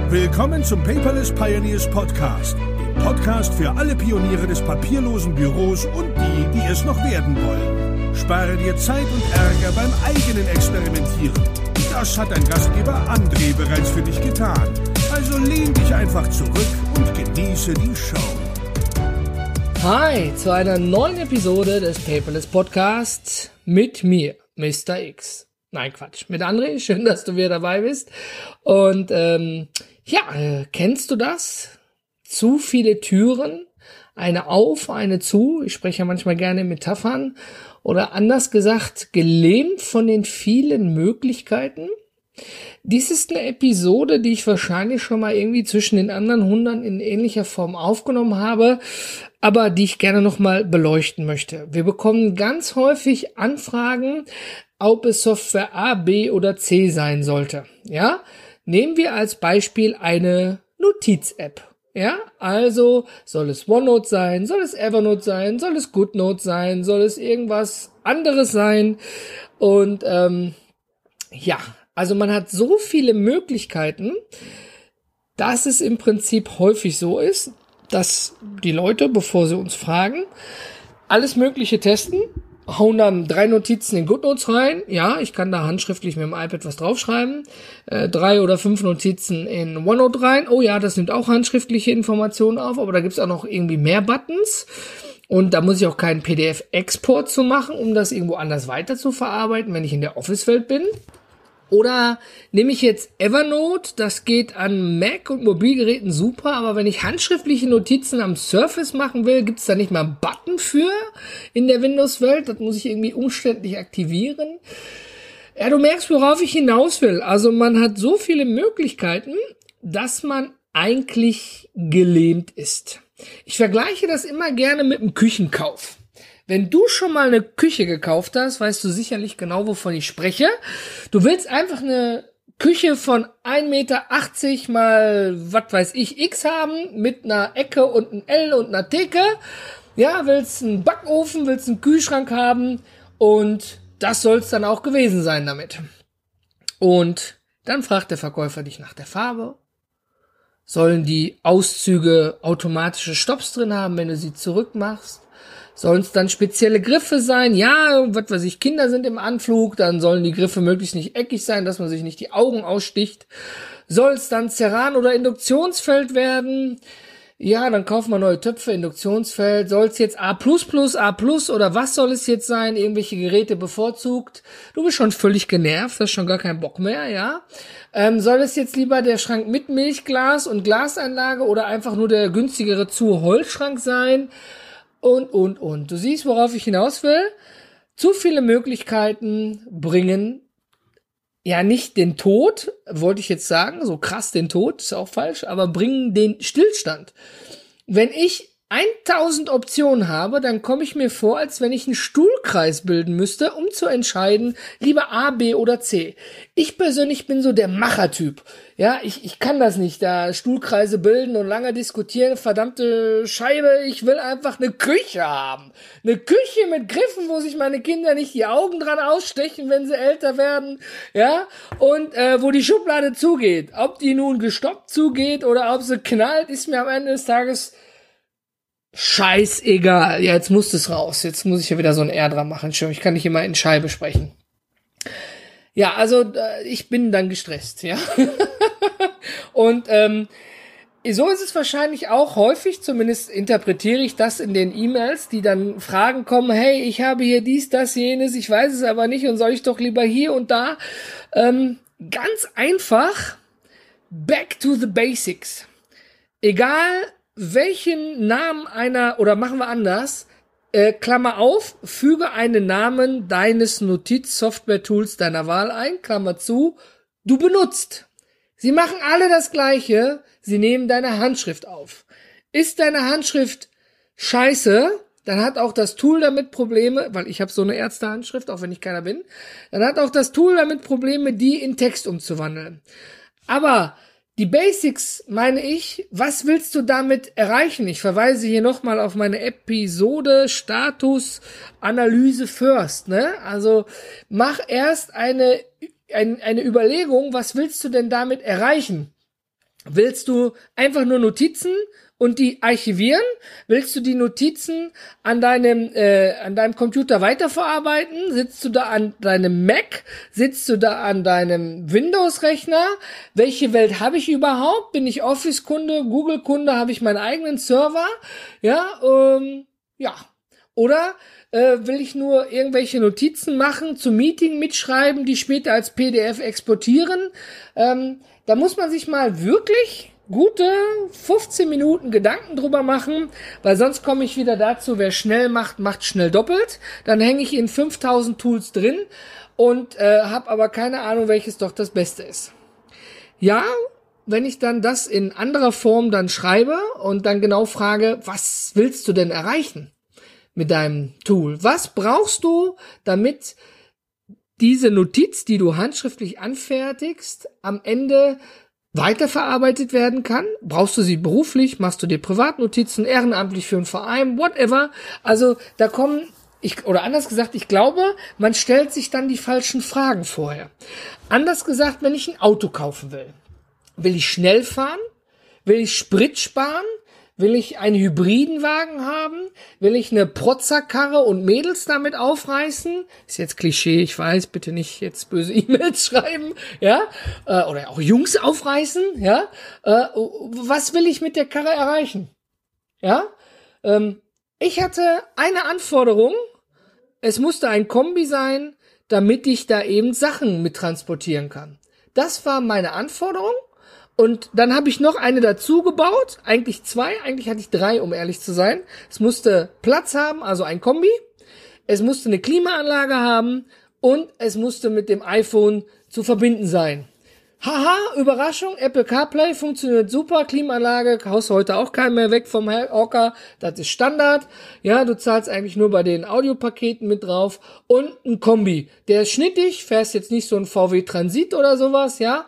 Willkommen zum Paperless Pioneers Podcast, dem Podcast für alle Pioniere des papierlosen Büros und die es noch werden wollen. Spare dir Zeit und Ärger beim eigenen Experimentieren. Das hat dein Gastgeber André bereits für dich getan. Also lehn dich einfach zurück und genieße die Show. Hi, zu einer neuen Episode des Paperless Podcasts mit mir, Mr. X. Nein, Quatsch, mit André. Schön, dass du wieder dabei bist. Und kennst du das? Zu viele Türen, eine auf, eine zu. Ich spreche ja manchmal gerne in Metaphern. Oder anders gesagt, gelähmt von den vielen Möglichkeiten. Dies ist eine Episode, die ich wahrscheinlich schon mal irgendwie zwischen den anderen 100 in ähnlicher Form aufgenommen habe, aber die ich gerne nochmal beleuchten möchte. Wir bekommen ganz häufig Anfragen, ob es Software A, B oder C sein sollte. Ja, nehmen wir als Beispiel eine Notiz-App. Ja, also soll es OneNote sein, soll es Evernote sein, soll es GoodNote sein, soll es irgendwas anderes sein und also man hat so viele Möglichkeiten, dass es im Prinzip häufig so ist, dass die Leute, bevor sie uns fragen, alles Mögliche testen, hauen dann 3 Notizen in GoodNotes rein. Ja, ich kann da handschriftlich mit dem iPad was draufschreiben. 3 oder 5 Notizen in OneNote rein. Oh ja, das nimmt auch handschriftliche Informationen auf, aber da gibt's auch noch irgendwie mehr Buttons. Und da muss ich auch keinen PDF-Export zu machen, um das irgendwo anders weiter zu verarbeiten, wenn ich in der Office-Welt bin. Oder nehme ich jetzt Evernote, das geht an Mac und Mobilgeräten super, aber wenn ich handschriftliche Notizen am Surface machen will, gibt's da nicht mal einen Button für in der Windows-Welt. Das muss ich irgendwie umständlich aktivieren. Ja, du merkst, worauf ich hinaus will. Also man hat so viele Möglichkeiten, dass man eigentlich gelähmt ist. Ich vergleiche das immer gerne mit einem Küchenkauf. Wenn du schon mal eine Küche gekauft hast, weißt du sicherlich genau, wovon ich spreche. Du willst einfach eine Küche von 1,80 Meter mal, was weiß ich, X haben, mit einer Ecke und einem L und einer Theke. Ja, willst einen Backofen, willst einen Kühlschrank haben und das soll es dann auch gewesen sein damit. Und dann fragt der Verkäufer dich nach der Farbe. Sollen die Auszüge automatische Stopps drin haben, wenn du sie zurückmachst? Sollen es dann spezielle Griffe sein? Ja, was weiß ich, Kinder sind im Anflug, dann sollen die Griffe möglichst nicht eckig sein, dass man sich nicht die Augen aussticht. Soll es dann Ceran oder Induktionsfeld werden? Ja, dann kaufen wir neue Töpfe, Induktionsfeld. Soll es jetzt A++, A+, oder was soll es jetzt sein? Irgendwelche Geräte bevorzugt? Du bist schon völlig genervt, hast schon gar keinen Bock mehr, ja? Soll es jetzt lieber der Schrank mit Milchglas und Glasanlage oder einfach nur der günstigere Holzschrank sein? Und. Du siehst, worauf ich hinaus will. Zu viele Möglichkeiten bringen ja nicht den Tod, wollte ich jetzt sagen, so krass den Tod, ist auch falsch, aber bringen den Stillstand. Wenn ich 1000 Optionen habe, dann komme ich mir vor, als wenn ich einen Stuhlkreis bilden müsste, um zu entscheiden, lieber A, B oder C. Ich persönlich bin so der Machertyp. Ja, ich kann das nicht, da Stuhlkreise bilden und lange diskutieren, verdammte Scheibe, ich will einfach eine Küche haben. Eine Küche mit Griffen, wo sich meine Kinder nicht die Augen dran ausstechen, wenn sie älter werden, ja, und wo die Schublade zugeht. Ob die nun gestoppt zugeht oder ob sie knallt, ist mir am Ende des Tages scheißegal. Ja, jetzt muss es raus. Jetzt muss ich ja wieder so ein R dran machen. Schön, ich kann nicht immer in Scheibe sprechen. Ja, also ich bin dann gestresst, ja. Und so ist es wahrscheinlich auch häufig, zumindest interpretiere ich das in den E-Mails, die dann Fragen kommen, hey, ich habe hier dies, das, jenes, ich weiß es aber nicht und soll ich doch lieber hier und da. Ganz einfach, back to the basics. Egal, welchen Namen oder machen wir anders, Klammer auf, füge einen Namen deines Notiz-Software-Tools deiner Wahl ein, Klammer zu, du benutzt. Sie machen alle das Gleiche, sie nehmen deine Handschrift auf. Ist deine Handschrift scheiße, dann hat auch das Tool damit Probleme, weil ich habe so eine Ärztehandschrift, auch wenn ich keiner bin, dann hat auch das Tool damit Probleme, die in Text umzuwandeln. Aber die Basics, meine ich, was willst du damit erreichen? Ich verweise hier nochmal auf meine Episode Status Analyse First, ne? Also mach erst eine Überlegung, was willst du denn damit erreichen? Willst du einfach nur Notizen und die archivieren? Willst du die Notizen an deinem Computer weiterverarbeiten? Sitzt du da an deinem Mac? Sitzt du da an deinem Windows-Rechner? Welche Welt habe ich überhaupt? Bin ich Office-Kunde, Google-Kunde? Habe ich meinen eigenen Server? Ja. Oder will ich nur irgendwelche Notizen machen, zum Meeting mitschreiben, die später als PDF exportieren? Da muss man sich mal wirklich gute 15 Minuten Gedanken drüber machen, weil sonst komme ich wieder dazu, wer schnell macht, macht schnell doppelt. Dann hänge ich in 5000 Tools drin und habe aber keine Ahnung, welches doch das Beste ist. Ja, wenn ich dann das in anderer Form dann schreibe und dann genau frage, was willst du denn erreichen mit deinem Tool? Was brauchst du, damit diese Notiz, die du handschriftlich anfertigst, am Ende weiterverarbeitet werden kann? Brauchst du sie beruflich? Machst du dir Privatnotizen, ehrenamtlich für einen Verein, whatever? Also da kommen, anders gesagt, ich glaube, man stellt sich dann die falschen Fragen vorher. Anders gesagt, wenn ich ein Auto kaufen will, will ich schnell fahren? Will ich Sprit sparen? Will ich einen hybriden Wagen haben? Will ich eine Protzerkarre und Mädels damit aufreißen? Ist jetzt Klischee, ich weiß, bitte nicht jetzt böse E-Mails schreiben, ja? Oder auch Jungs aufreißen, ja? Was will ich mit der Karre erreichen? Ja? Ich hatte eine Anforderung, es musste ein Kombi sein, damit ich da eben Sachen mit transportieren kann. Das war meine Anforderung. Und dann habe ich noch eine dazu gebaut, eigentlich 2, eigentlich hatte ich 3, um ehrlich zu sein. Es musste Platz haben, also ein Kombi, es musste eine Klimaanlage haben und es musste mit dem iPhone zu verbinden sein. Haha, Überraschung, Apple CarPlay funktioniert super, Klimaanlage, haust heute auch keinen mehr weg vom Hocker, das ist Standard, ja, du zahlst eigentlich nur bei den Audiopaketen mit drauf und ein Kombi, der ist schnittig, fährst jetzt nicht so ein VW Transit oder sowas, ja,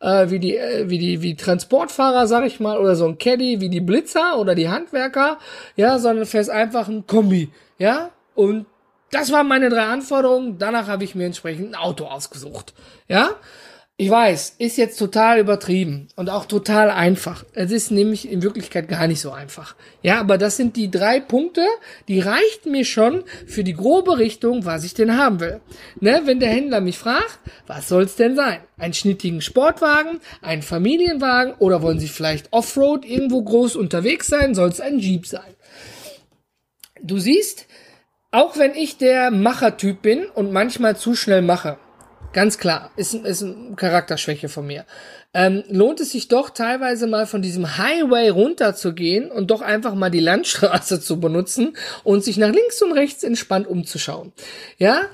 wie Transportfahrer, sag ich mal, oder so ein Caddy wie die Blitzer oder die Handwerker, ja, sondern fährst einfach ein Kombi, ja, und das waren meine 3 Anforderungen, danach habe ich mir entsprechend ein Auto ausgesucht, ja. Ich weiß, ist jetzt total übertrieben und auch total einfach. Es ist nämlich in Wirklichkeit gar nicht so einfach. Ja, aber das sind die 3 Punkte, die reichten mir schon für die grobe Richtung, was ich denn haben will. Ne, wenn der Händler mich fragt, was soll's denn sein? Einen schnittigen Sportwagen, einen Familienwagen oder wollen Sie vielleicht Offroad irgendwo groß unterwegs sein? Soll's ein Jeep sein? Du siehst, auch wenn ich der Machertyp bin und manchmal zu schnell mache, ganz klar, ist eine Charakterschwäche von mir. Lohnt es sich doch teilweise mal von diesem Highway runterzugehen und doch einfach mal die Landstraße zu benutzen und sich nach links und rechts entspannt umzuschauen. Ja,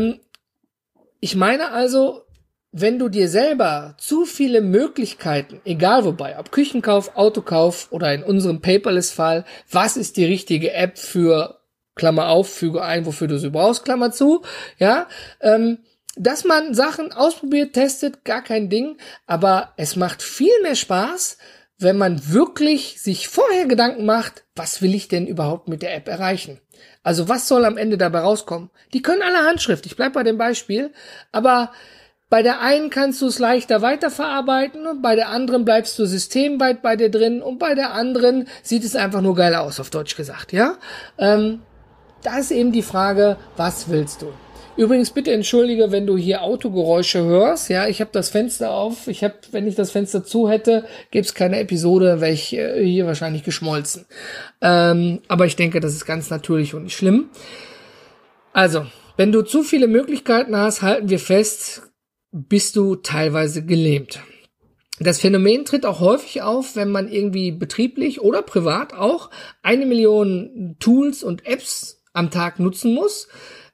ich meine also, wenn du dir selber zu viele Möglichkeiten, egal wobei, ob Küchenkauf, Autokauf oder in unserem Paperless-Fall, was ist die richtige App für, Klammer auf, füge ein, wofür du sie brauchst, Klammer zu, ja, dass man Sachen ausprobiert, testet, gar kein Ding, aber es macht viel mehr Spaß, wenn man wirklich sich vorher Gedanken macht, was will ich denn überhaupt mit der App erreichen? Also was soll am Ende dabei rauskommen? Die können alle Handschrift, ich bleib bei dem Beispiel, aber bei der einen kannst du es leichter weiterverarbeiten und bei der anderen bleibst du systemweit bei dir drin und bei der anderen sieht es einfach nur geil aus, auf Deutsch gesagt, ja? Da ist eben die Frage, was willst du? Übrigens, bitte entschuldige, wenn du hier Autogeräusche hörst. Ja, ich habe das Fenster auf. Wenn ich das Fenster zu hätte, gäbe es keine Episode, wäre ich hier wahrscheinlich geschmolzen. Aber ich denke, das ist ganz natürlich und nicht schlimm. Also, wenn du zu viele Möglichkeiten hast, halten wir fest, bist du teilweise gelähmt. Das Phänomen tritt auch häufig auf, wenn man irgendwie betrieblich oder privat auch 1 Million Tools und Apps am Tag nutzen muss.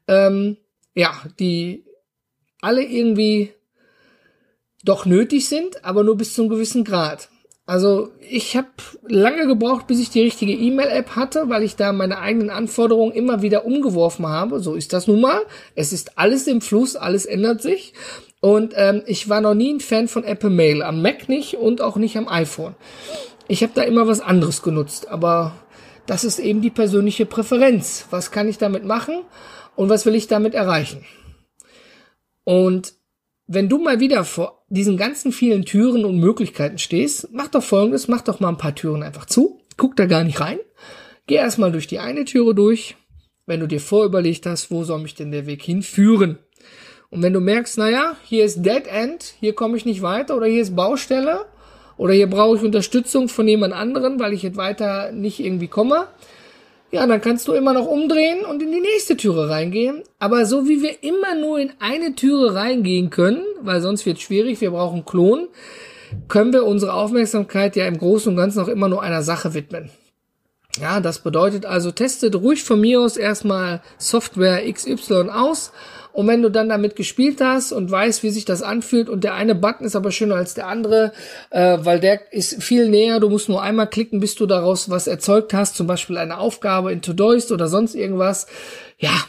Die alle irgendwie doch nötig sind, aber nur bis zu einem gewissen Grad. Also ich habe lange gebraucht, bis ich die richtige E-Mail-App hatte, weil ich da meine eigenen Anforderungen immer wieder umgeworfen habe. So ist das nun mal. Es ist alles im Fluss, alles ändert sich. Und ich war noch nie ein Fan von Apple Mail, am Mac nicht und auch nicht am iPhone. Ich habe da immer was anderes genutzt, aber das ist eben die persönliche Präferenz. Was kann ich damit machen? Und was will ich damit erreichen? Und wenn du mal wieder vor diesen ganzen vielen Türen und Möglichkeiten stehst, mach doch Folgendes, mach doch mal ein paar Türen einfach zu, guck da gar nicht rein, geh erstmal durch die eine Türe durch, wenn du dir vorüberlegt hast, wo soll mich denn der Weg hinführen? Und wenn du merkst, naja, hier ist Dead End, hier komme ich nicht weiter oder hier ist Baustelle oder hier brauche ich Unterstützung von jemand anderem, weil ich jetzt weiter nicht irgendwie komme, ja, dann kannst du immer noch umdrehen und in die nächste Türe reingehen. Aber so wie wir immer nur in eine Türe reingehen können, weil sonst wird es schwierig, wir brauchen Klon, können wir unsere Aufmerksamkeit ja im Großen und Ganzen auch immer nur einer Sache widmen. Ja, das bedeutet also, testet ruhig von mir aus erstmal Software XY aus. Und wenn du dann damit gespielt hast und weißt, wie sich das anfühlt und der eine Button ist aber schöner als der andere, weil der ist viel näher, du musst nur einmal klicken, bis du daraus was erzeugt hast, zum Beispiel eine Aufgabe in Todoist oder sonst irgendwas, ja,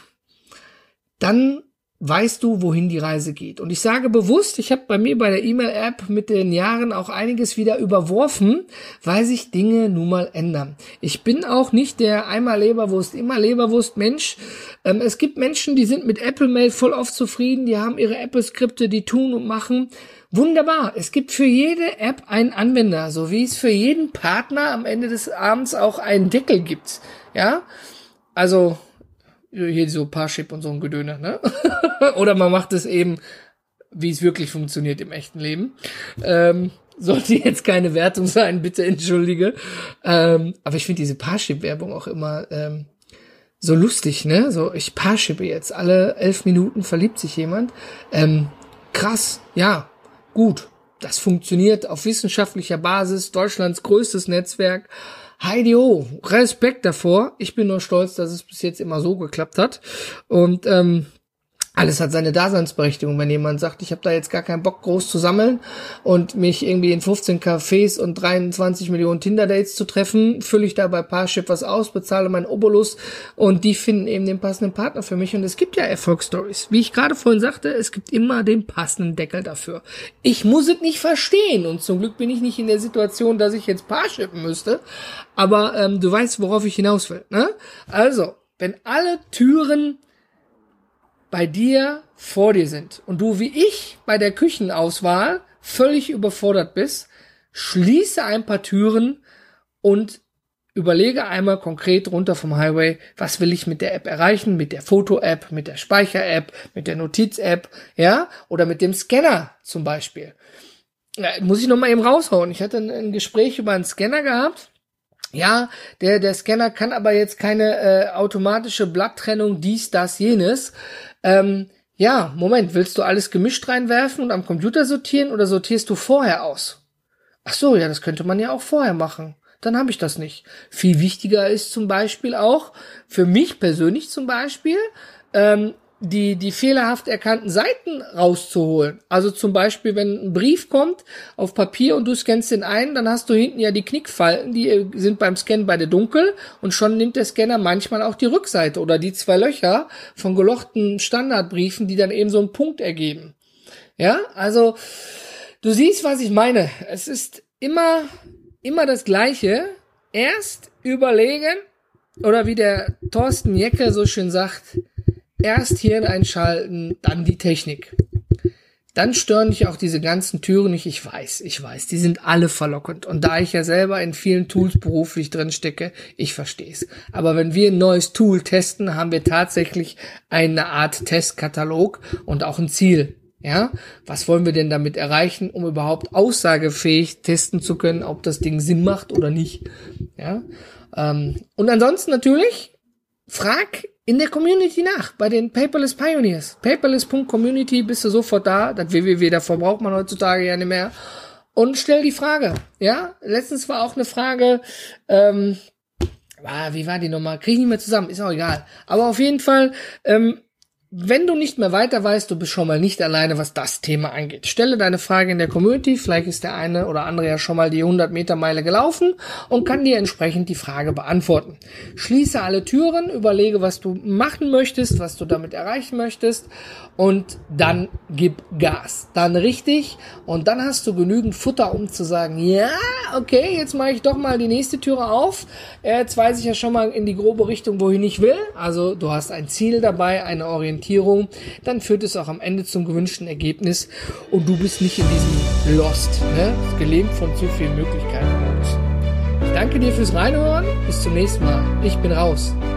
dann weißt du, wohin die Reise geht. Und ich sage bewusst, ich habe bei mir bei der E-Mail-App mit den Jahren auch einiges wieder überworfen, weil sich Dinge nun mal ändern. Ich bin auch nicht der einmal Leberwurst, immer Leberwurst Mensch. Es gibt Menschen, die sind mit Apple Mail voll oft zufrieden, die haben ihre Apple-Skripte, die tun und machen. Wunderbar. Es gibt für jede App einen Anwender, so wie es für jeden Partner am Ende des Abends auch einen Deckel gibt. Ja, also hier so Parship und so ein Gedöne, ne? Oder man macht es eben, wie es wirklich funktioniert im echten Leben. Sollte jetzt keine Wertung sein, bitte entschuldige. Aber ich finde diese Parship-Werbung auch immer so lustig, ne? So, ich Parshippe jetzt. Alle 11 Minuten verliebt sich jemand. Krass, ja, gut. Das funktioniert auf wissenschaftlicher Basis. Deutschlands größtes Netzwerk. Heidi-ho, Respekt davor. Ich bin nur stolz, dass es bis jetzt immer so geklappt hat. Und alles hat seine Daseinsberechtigung. Wenn jemand sagt, ich habe da jetzt gar keinen Bock groß zu sammeln und mich irgendwie in 15 Cafés und 23 Millionen Tinder-Dates zu treffen, fülle ich da bei Parship was aus, bezahle meinen Obolus und die finden eben den passenden Partner für mich. Und es gibt ja Erfolgsstories. Wie ich gerade vorhin sagte, es gibt immer den passenden Deckel dafür. Ich muss es nicht verstehen und zum Glück bin ich nicht in der Situation, dass ich jetzt Parshippen müsste. Aber du weißt, worauf ich hinaus will, ne? Also, wenn alle Türen bei dir vor dir sind und du wie ich bei der Küchenauswahl völlig überfordert bist, schließe ein paar Türen und überlege einmal konkret runter vom Highway, was will ich mit der App erreichen, mit der Foto-App, mit der Speicher-App, mit der Notiz-App, ja, oder mit dem Scanner zum Beispiel. Ja, muss ich noch mal eben raushauen. Ich hatte ein Gespräch über einen Scanner gehabt. Ja, der Scanner kann aber jetzt keine automatische Blatttrennung, dies, das, jenes. Ja, Moment, willst du alles gemischt reinwerfen und am Computer sortieren oder sortierst du vorher aus? Ach so, ja, das könnte man ja auch vorher machen. Dann habe ich das nicht. Viel wichtiger ist zum Beispiel auch, für mich persönlich zum Beispiel, die fehlerhaft erkannten Seiten rauszuholen. Also zum Beispiel, wenn ein Brief kommt auf Papier und du scannst den ein, dann hast du hinten ja die Knickfalten, die sind beim Scannen beide dunkel und schon nimmt der Scanner manchmal auch die Rückseite oder die 2 Löcher von gelochten Standardbriefen, die dann eben so einen Punkt ergeben. Ja, also du siehst, was ich meine. Es ist immer das Gleiche. Erst überlegen oder wie der Thorsten Jecke so schön sagt, erst Hirn einschalten, dann die Technik. Dann stören dich auch diese ganzen Türen nicht. Ich weiß, die sind alle verlockend. Und da ich ja selber in vielen Tools beruflich drin stecke, ich verstehe es. Aber wenn wir ein neues Tool testen, haben wir tatsächlich eine Art Testkatalog und auch ein Ziel. Ja, was wollen wir denn damit erreichen, um überhaupt aussagefähig testen zu können, ob das Ding Sinn macht oder nicht? Ja, und ansonsten natürlich frag in der Community nach, bei den Paperless Pioneers. Paperless.community bist du sofort da. Das www, davor braucht man heutzutage ja nicht mehr. Und stell die Frage. Ja, letztens war auch eine Frage, wie war die nochmal? Krieg ich nicht mehr zusammen, ist auch egal. Aber auf jeden Fall, wenn du nicht mehr weiter weißt, du bist schon mal nicht alleine, was das Thema angeht. Stelle deine Frage in der Community, vielleicht ist der eine oder andere ja schon mal die 100-Meter-Meile gelaufen und kann dir entsprechend die Frage beantworten. Schließe alle Türen, überlege, was du machen möchtest, was du damit erreichen möchtest und dann gib Gas. Dann richtig und dann hast du genügend Futter, um zu sagen, ja, okay, jetzt mache ich doch mal die nächste Türe auf. Jetzt weiß ich ja schon mal in die grobe Richtung, wohin ich will. Also du hast ein Ziel dabei, eine Orientierung Experimentierung, dann führt es auch am Ende zum gewünschten Ergebnis und du bist nicht in diesem Lost, ne? Gelähmt von zu vielen Möglichkeiten. Ich danke dir fürs Reinhören. Bis zum nächsten Mal. Ich bin raus.